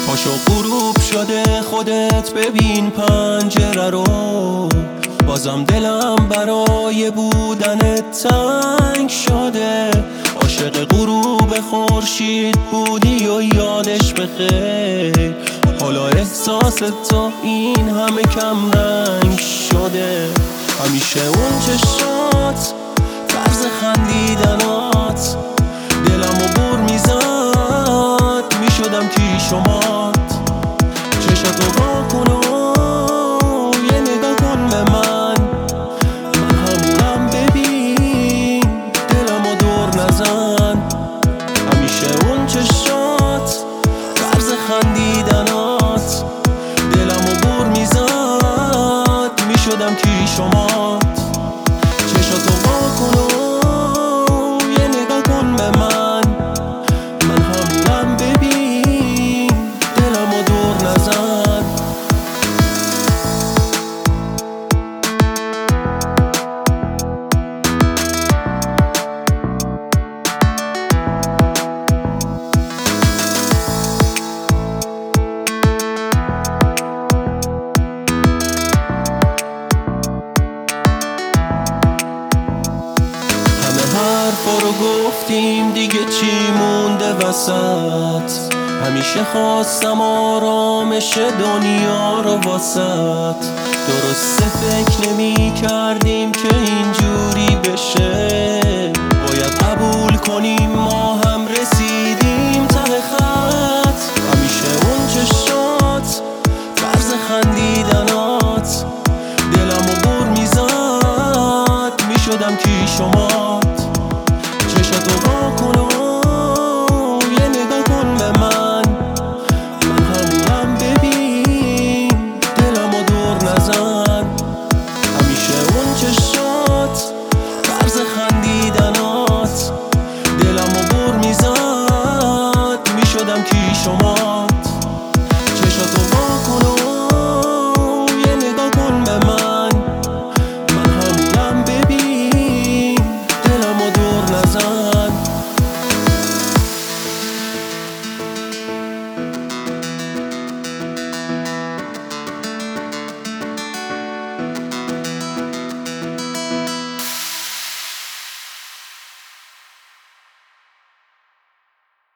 پاشو غروب شده خودت ببین پنجره رو، بازم دلم برای بودنت تنگ شده. عاشق غروب خورشید بودی و یادش بخیر، حالا احساس تو این همه کم رنگ شده. همیشه اون چشات، طرز خندیدنات دلمو بر میزد، میشدم کیشومات. چشاتو وا کن و یه نگاه کن به من همونم ببین، دلمو دور نزن. همیشه اون چشات، طرز خندیدنات دلمو بر میزد، میشدم کیشومات. چشاتو وا کن و یه نگاه کن به من همونم ببین، دلمو دور نزن. حرفا رو گفتیم دیگه چی مونده وسط، همیشه خواستم آرامش دنیا رو واسط. درسته فکر نمی کردیم که اینجوری بشه، باید قبول کنیم ما